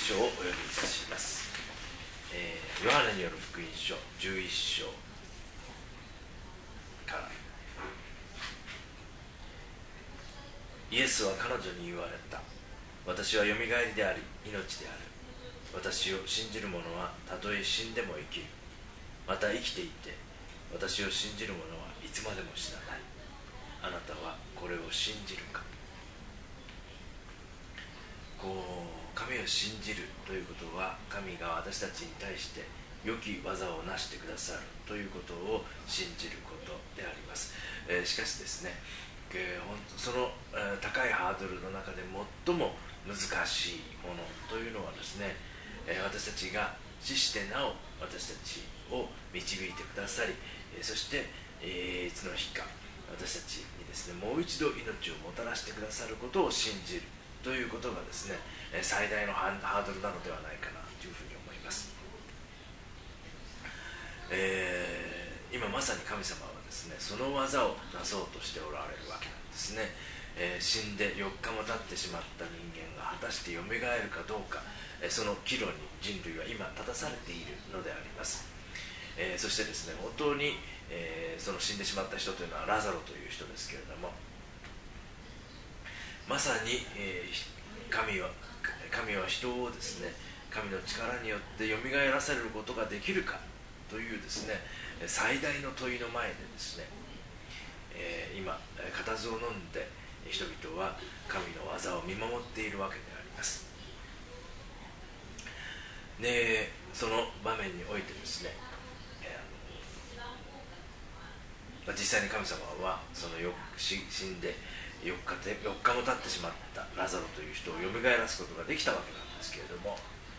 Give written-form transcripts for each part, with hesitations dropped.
書をお読みいたします。ヨハネによる福音書11章から。イエスは彼女に言われた。私はよみがえりであり命である。私を信じる者はたとえ死んでも生きる。また生きていて私を信じる者はいつまでも死なない。あなたはこれを信じるか。神を信じるということは、神が私たちに対して良き技を成してくださるということを信じることであります。しかしですね、その高いハードルの中で最も難しいものというのはですね、私たちが死してなお私たちを導いてくださり、そしていつの日か私たちにですね、もう一度命をもたらしてくださることを信じるということがですね、最大のハードルなのではないかなというふうに思います。今まさに神様はですね、その技をなそうとしておられるわけなんですね。死んで4日も経ってしまった人間が果たしてよみがえるかどうか、その岐路に人類は今立たされているのであります。そしてですね、本当に、その死んでしまった人というのはラザロという人ですけれども、まさに、神は人をですね、神の力によってよみがえらせることができるかというですね、最大の問いの前でですね、今固唾を飲んで人々は神の技を見守っているわけであります。で、その場面においてですね、実際に神様はその死んで4日も経ってしまったラザロという人をよみがえらすことができたわけなんですけれども、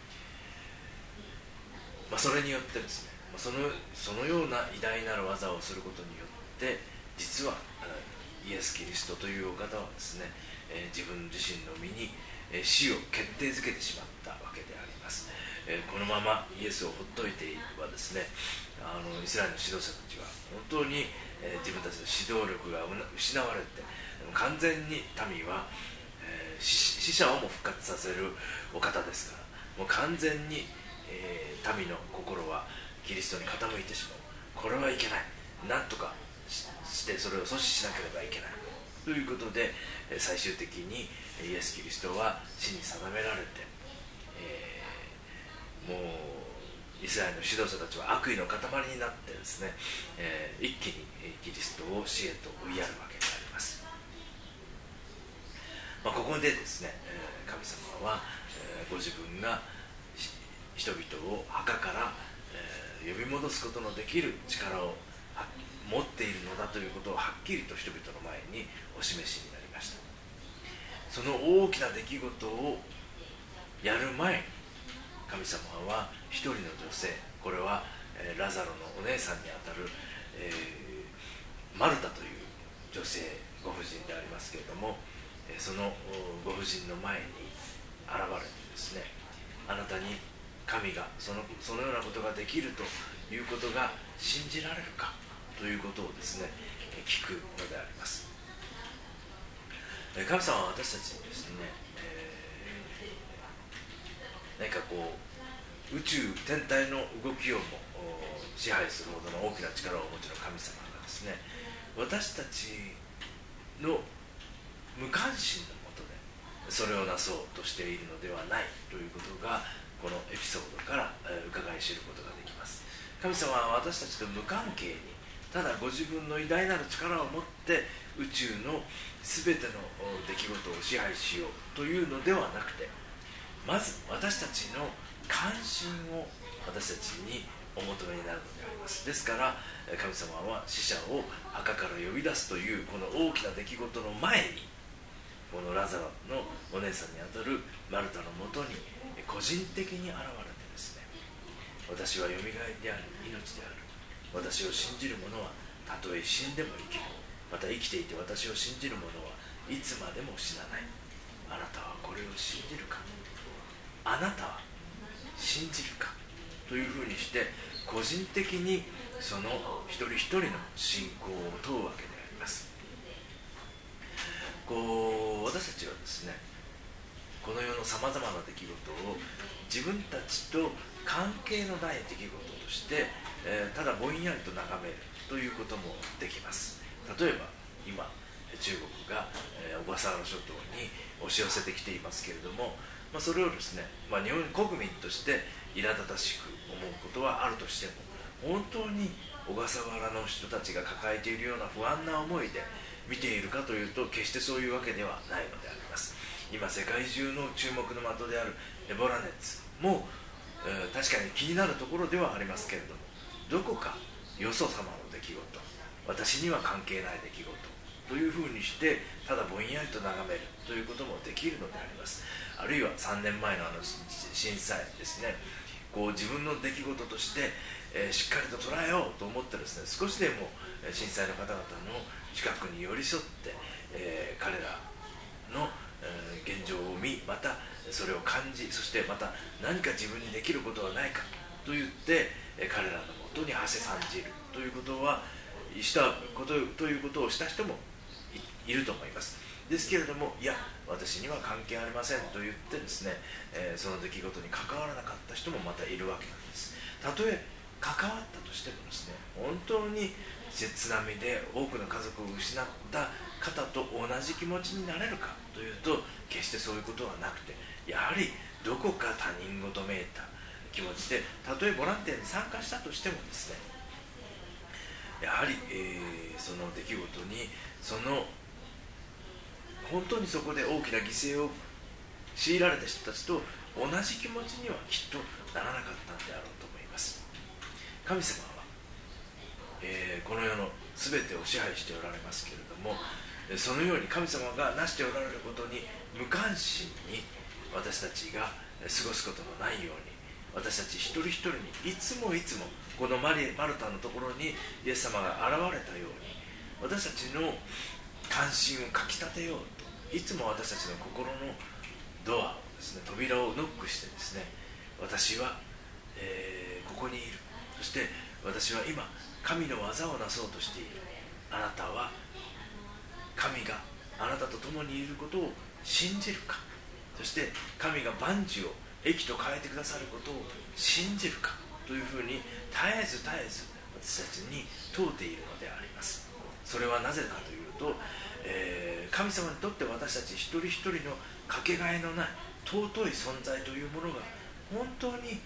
それによってですね、そのような偉大なる技をすることによって実はイエス・キリストというお方はですね、自分自身の身に死を決定づけてしまったわけであります。このままイエスをほっといていればですね、イスラエルの指導者たちは本当に自分たちの指導力が失われて、完全に民は死者をも復活させるお方ですから、もう完全に民の心はキリストに傾いてしまう。これはいけない、なんとかしてそれを阻止しなければいけないということで、最終的にイエス・キリストは死に定められて、もうイスラエルの指導者たちは悪意の塊になってですね、一気にキリストを死へと追いやるわけであります。ここでですね、神様は、ご自分が人々を墓から呼び戻すことのできる力を持っているのだということをはっきりと人々の前にお示しになりました。その大きな出来事をやる前に神様は一人の女性、これはラザロのお姉さんにあたる、マルタという女性ご婦人でありますけれども、そのご婦人の前に現れてですね、あなたに神がそのようなことができるということが信じられるかということをですね、聞くのであります。神様は私たちにですね、何か宇宙天体の動きをも支配するほどの大きな力をお持ちの神様がですね、私たちの無関心のもとでそれをなそうとしているのではないということが、このエピソードから伺い知ることができます。神様は私たちと無関係に、ただご自分の偉大なる力を持って宇宙の全ての出来事を支配しようというのではなくて、まず私たちの関心を私たちにお求めになるのであります。ですから神様は死者を墓から呼び出すというこの大きな出来事の前に、このラザロのお姉さんにあたるマルタのもとに個人的に現れてですね、私はよみがえりである、命である。私を信じる者はたとえ死んでも生きる。また生きていて私を信じる者はいつまでも死なない。あなたはこれを信じるか。あなたは信じるかというふうにして、個人的にその一人一人の信仰を問うわけであります。私たちはですね、 この世のさまざまな出来事を自分たちと関係のない出来事として、ただぼんやりと眺めるということもできます。例えば今中国が、小笠原諸島に押し寄せてきていますけれども、それをですね、日本国民として苛立たしく思うことはあるとしても、本当に小笠原の人たちが抱えているような不安な思いで見ているかというと、決してそういうわけではないのであります。今世界中の注目の的であるエボラ熱も、確かに気になるところではありますけれども、どこかよそ様の出来事、私には関係ない出来事というふうにしてただぼんやりと眺めるということもできるのであります。あるいは3年前の震災ですね、自分の出来事として、しっかりと捉えようと思ってですね、少しでも震災の方々の近くに寄り添って、彼らの、現状を見、またそれを感じ、そしてまた何か自分にできることはないかと言って、彼らのもとに馳せ参じるということはしたことということをした人も いると思います。ですけれども、いや私には関係ありませんと言ってですね、その出来事に関わらなかった人もまたいるわけなんです。たとえ関わったとしてもですね、本当に津波で多くの家族を失った方と同じ気持ちになれるかというと、決してそういうことはなくて、やはりどこか他人事めいた気持ちで、たとえボランティアに参加したとしてもですね、やはり、その出来事に本当にそこで大きな犠牲を強いられた人たちと同じ気持ちにはきっとならなかったんであろうと思います。神様は、この世の全てを支配しておられますけれども、そのように神様がなしておられることに無関心に私たちが過ごすことのないように、私たち一人一人にいつもこのマルタのところにイエス様が現れたように、私たちの関心をかきたてようと、いつも私たちの心のドアをですね、扉をノックしてですね、私は、ここにいる、そして私は今神の技をなそうとしている、あなたは神があなたと共にいることを信じるか、そして神が万事を益と変えてくださることを信じるかというふうに絶えず私たちに問うているのであります。それはなぜかというと、神様にとって私たち一人一人のかけがえのない尊い存在というものが本当に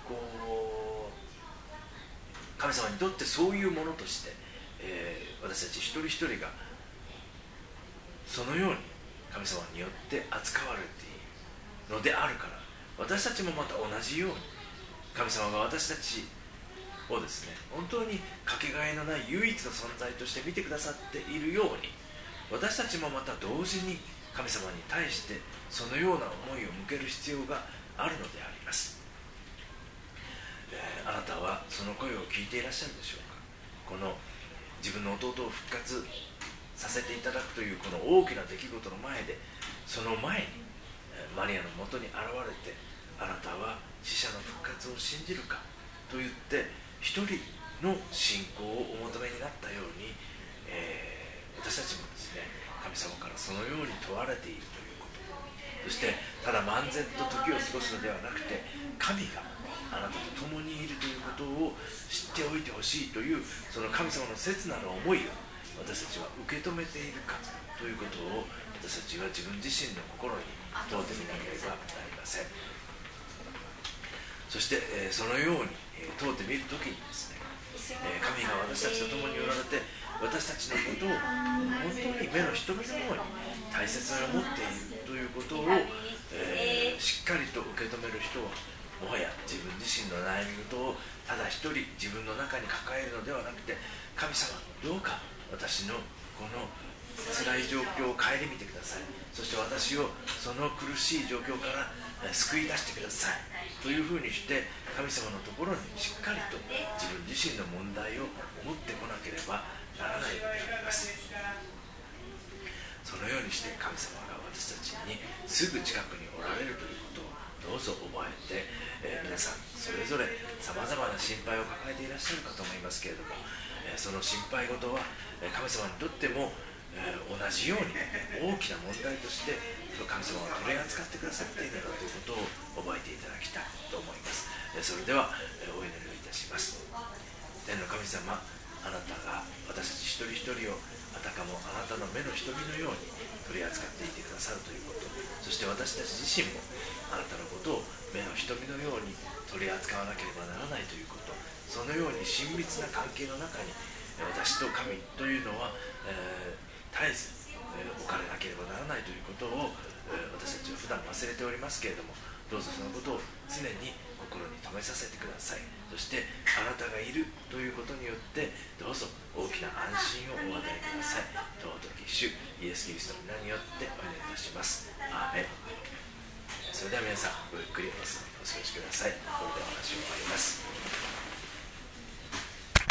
神様にとってそういうものとして、私たち一人一人がそのように神様によって扱われているのであるから、私たちもまた同じように神様が私たちをですね、本当にかけがえのない唯一の存在として見てくださっているように、私たちもまた同時に神様に対してそのような思いを向ける必要があるのであります。あなたはその声を聞いていらっしゃるでしょうか。この自分の弟を復活させていただくというこの大きな出来事の前で、その前にマリアのもとに現れて、あなたは死者の復活を信じるかと言って一人の信仰をお求めになったように、私たちもですね、神様からそのように問われているということ、そしてただ漫然と時を過ごすのではなくて、神があなたと共にいるということを知っておいてほしいという、その神様の切なる思いを私たちは受け止めているかということを、私たちは自分自身の心に問うてみなければなりません。そして、そのように問うてみるときにですね、神が私たちと共におられて、私たちのことを本当に目の瞳のように大切に思っているということを、しっかりと受け止める人は、もはや自分自身の悩み事をただ一人自分の中に抱えるのではなくて、神様どうか私のこの辛い状況を顧みてください、そして私をその苦しい状況から救い出してくださいというふうにして、神様のところにしっかりと自分自身の問題を持ってこなければならないのであります。そのようにして神様が私たちにすぐ近くにおられるということをどうぞ覚えて、皆さんそれぞれさまざまな心配を抱えていらっしゃるかと思いますけれども、その心配事は神様にとっても同じように大きな問題として神様が取り扱ってくださっているのだということを覚えていただきたいと思います。それではお祈りをいたします。天の神様、あなたが私たち一人一人をあたかもあなたの目の瞳のように取り扱っていてくださるということ、そして私たち自身もあなたのことを目の瞳のように取り扱わなければならないということ、そのように親密な関係の中に私と神というのは、絶えず、置かれなければならないということを、私たちは普段忘れておりますけれども、どうぞそのことを常に心に留めさせてください。そしてあなたがいるということによってどうぞ大きな安心をお与えください。尊き主イエス・キリストの皆によってお祈りいたします。アーメン。それでは皆さんごゆっくりお過ごしください。これでお話を終わります。